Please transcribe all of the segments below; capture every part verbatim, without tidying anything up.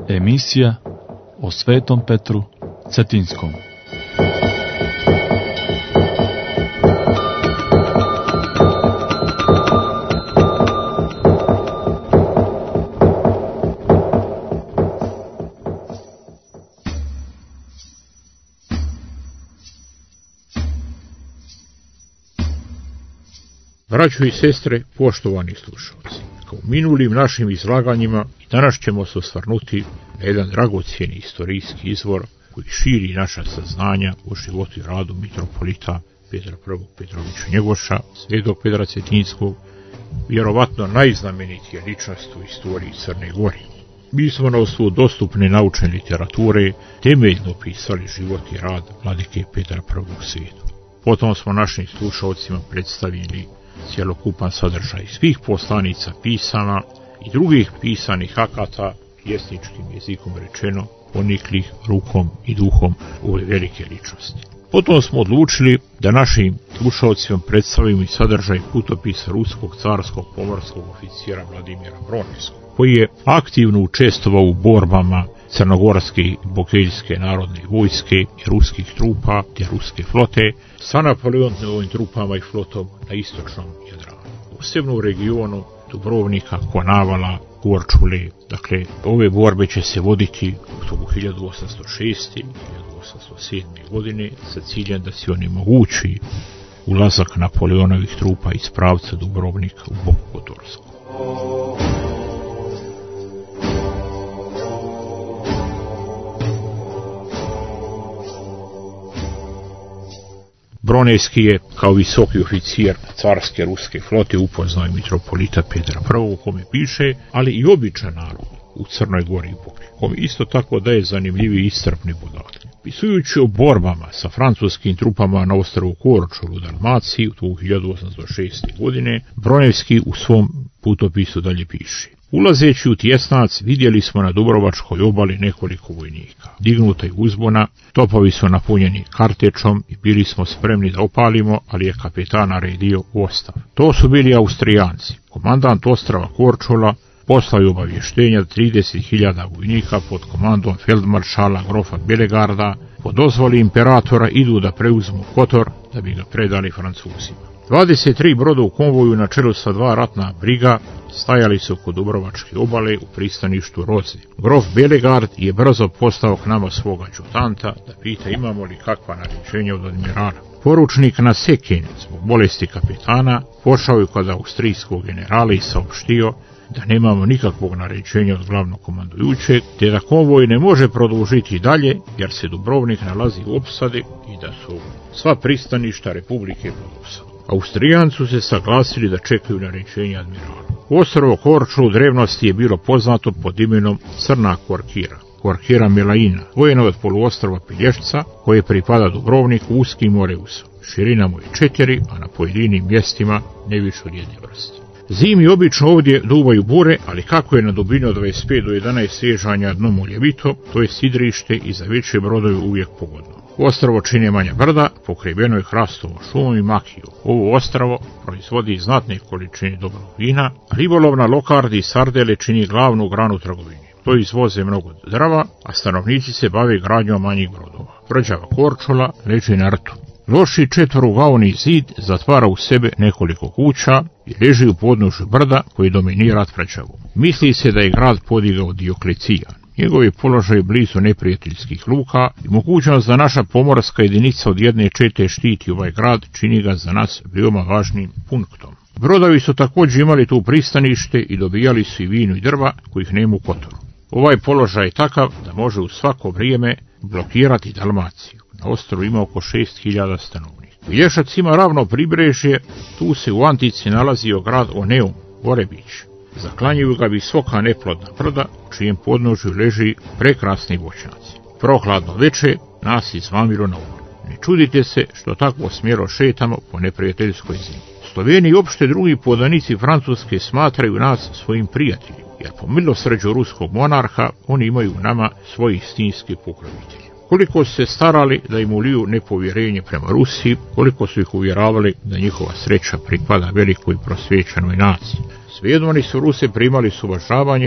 Emisija o Svetom Petru Cetinskom. Braćo i sestre, poštovani slušalci, kao u minulim našim izlaganjima i danas ćemo se osvrnuti na jedan dragocjeni istorijski izvor koji širi naša saznanja o životu i radu mitropolita Petra prvog Petrovića Njegoša, svetog Petra Cetinskog, vjerovatno najznamenitije ličnost u istoriji Crne Gore. Mi smo na osnovu dostupne naučne literature temeljno opisali život i rad vladike Petra prvog svijetu. Potom smo našim slušalcima predstavili cjelokupan sadržaj svih poslanica pisana i drugih pisanih akata, pjesničkim jezikom rečeno, poniklih rukom i duhom ove velike ličnosti. Potom smo odlučili da našim slušalcima predstavimo i sadržaj putopisa ruskog carskog pomorskog oficijera Vladimira Bronevskog, koji je aktivno učestvovao u borbama crnogorske i bokeljske narodne vojske i ruskih trupa te ruske flote sa Napoleonovim trupama i flotom na istočnom Jadranu, posebno u regionu Dubrovnika, Konavala, Korčule. Dakle, ove borbe će se voditi u toku hiljadu osamsto šeste i hiljadu osamsto sedme. godine sa ciljem da se onemogući ulazak Napoleonovih trupa iz pravca Dubrovnika u Boku Kotorsku. Bronevski je kao visoki oficijer carske ruske flote upoznao mitropolita Petra prvog, u kome piše, ali i običan narod u Crnoj Gori i Boki, kome isto tako daje zanimljivi i iscrpni podatke. Pisujući o borbama sa francuskim trupama na ostrvu Korčulu u Dalmaciji u hiljadu osamsto šeste. godine, Bronevski u svom putopisu dalje piše: ulazeći u Tjesnac vidjeli smo na Dubrovačkoj obali nekoliko vojnika. Dignuta je uzbuna, topovi su napunjeni kartečom i bili smo spremni da opalimo, ali je kapetan naredio ostav. To su bili Austrijanci. Komandant ostrava Korčula poslao je obavještenja da trideset hiljada vojnika pod komandom feldmaršala grofa Belegarda po dozvoli imperatora idu da preuzmu Kotor da bi ga predali Francuzima. dvadeset tri broda u konvoju na čelu sa dva ratna briga stajali su kod Dubrovačke obale u pristaništu Roze. Grof Belegard je brzo poslao k nama svoga adjutanta da pita imamo li kakva naređenja od admirala. Poručnik Naseken, zbog bolesti kapetana, pošao je kod austrijskog generala i saopštio da nemamo nikakvog naređenja od glavnog komandujućeg, te da konvoj ne može produžiti dalje, jer se Dubrovnik nalazi u opsadi i da su sva pristaništa Republike pod opsadom. Austrijanci su se saglasili da čekaju naređenja admirala. Ostrvo Korčulu u drevnosti je bilo poznato pod imenom Crna Korkira, Korkira Melaina, vojena od poluostrva Pelješca, koje pripada Dubrovniku uskim moreusom. Širina mu je četiri, a na pojedinim mjestima ne više od jedne vrste. Zimi obično ovdje duvaju bure, ali kako je na dubini od dvadeset pet do jedanaest sježanja dno muljevito, to je sidrište i za veće brodove uvijek pogodno. Ostrvo čine manja brda, pokriveno je hrastovom šumom i makijom. Ovo ostrvo proizvodi znatne količine dobrog vina, a ribolovna lokardi i sardele čini glavnu granu trgovine. To izvoze mnogo drva, a stanovnici se bave gradnjom manjih brodova. Tvrđava Korčula leži na rtu. Loši četvorugaoni zid zatvara u sebe nekoliko kuća i leži u podnožju brda koji dominira tvrđavu. Misli se da je grad podigao Dioklecijan. Njegov je položaj blizu neprijateljskih luka i mogućnost da naša pomorska jedinica od jedne čete štiti ovaj grad čini ga za nas veoma važnim punktom. Brodovi su također imali tu pristanište i dobijali su i vino i drva kojih nema u Kotoru. Ovaj položaj je takav da može u svako vrijeme blokirati Dalmaciju. Na ostrovu ima oko šest hiljada stanovnika. Pelješac ima ravno pribrežje, tu se u antici nalazio grad Oneum, Orebić. Zaklanjuju ga visoka neplodna brda, u čijem podnožju leži prekrasni voćnjaci. Prohladno veče nas izmamilo na umoru. Ne čudite se što tako smjelo šetamo po neprijateljskoj zimi. Sloveni i opšte drugi podanici Francuske smatraju nas svojim prijateljima, jer po milosrđu ruskog monarha oni imaju u nama svoji istinski pokrovitelji. Koliko su se starali da im uliju nepovjerenje prema Rusiji, koliko su ih uvjeravali da njihova sreća pripada velikoj prosvjećenoj naciji. Svejedno oni su Ruse primali s uvažavanjem,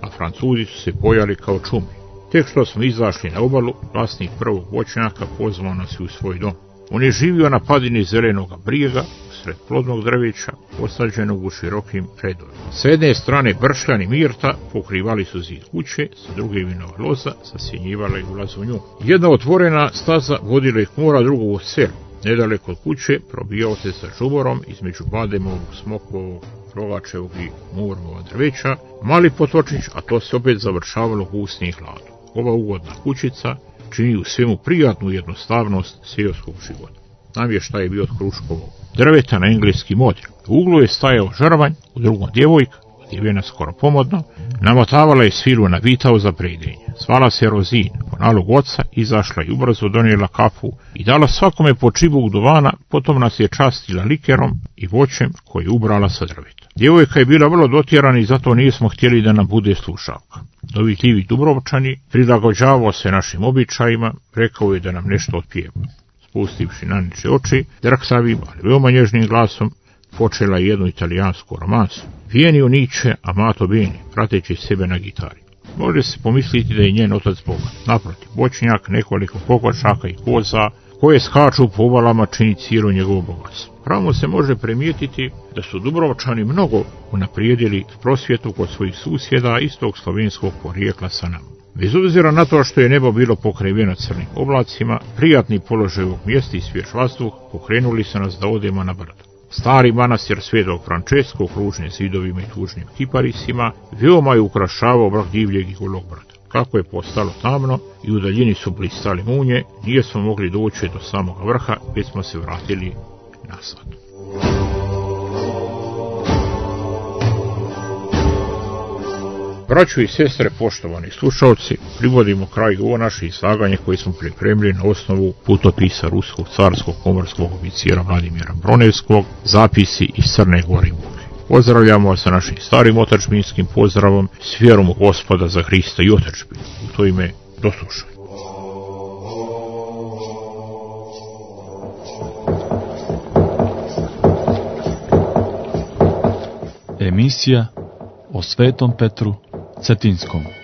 a Francuzi su se bojali kao čume. Tek što smo izašli na obalu, vlasnik prvog voćnjaka pozvao nas u svoj dom. On je živio na padini zelenog brijega, sred plodnog drveća, posađenog u širokim redovima. S jedne strane bršljan i mirta pokrivali su zid kuće, sa druge vinova loza zasjenjivala je ulaz u nju. Jedna otvorena staza vodila ih mora, drugo u selu. Nedaleko od kuće probijao se sa žuborom između bademovog, smokovog, rogačevog i murmova drveća, mali potočić, a to se opet završavalo gusnim hladom. Ova ugodna kućica čini u svemu prijatnu jednostavnost seoskog života. Namještaj je bio od kruškovog drveta na engleski model. U uglu je stajao žrvanj, u drugom djevojka, odjevena skoro pomodno, namotavala je svilu na vitao za predenje. Zvala se Rozin, po nalogu oca izašla i ubrzo donijela kafu i dala svakome po čibuk duvana, potom nas je častila likerom i voćem koje je ubrala sa drveta. Djevojka je bila vrlo dotjerana i zato nismo htjeli da nam bude slušalka. Dovitljivi Dubrovčani prilagođavao se našim običajima, rekao je da nam nešto otpjeva. Spustivši na niče oči, drksavim, ali veoma nježnim glasom, počela je jednu italijansku romansu. Vieni unice amato bene, prateći sebe na gitari. Može se pomisliti da je njen otac bogat. Naprotiv, voćnjak, nekoliko kokošaka i koza, koje skaču po obalama čini cijelo njegovo bogatstvo. Pravo se može primijetiti da su Dubrovčani mnogo unaprijedili prosvjetu kod svojih susjeda istog slovenskog porijekla sa nama. Bez obzira na to što je nebo bilo pokriveno crnim oblacima, prijatni položaj ovog mjesta i svjež vazduh pokrenuli su nas da odemo na brdo. Stari manastir Svetog Francesco, okružen zidovima i tužnim kiparisima, veoma je ukrašavao vrh divljeg i golog brda. Kako je postalo tamno i u daljini su blistale munje, nijesmo mogli doći do samoga vrha, već smo se vratili nazad. Braćo i sestre, poštovani slušalci, privodimo kraj ovo naše izlaganje koje smo pripremili na osnovu putopisa ruskog carskog pomorskog oficira Vladimira Bronevskog, zapisi iz Crne Gore i Buke. Pozdravljamo vas sa našim starim otadžbinskim pozdravom, s vjerom u Gospoda za Hrista i otadžbinu. U to ime do slušanja. Emisija o Svetom Petru Cetinskom.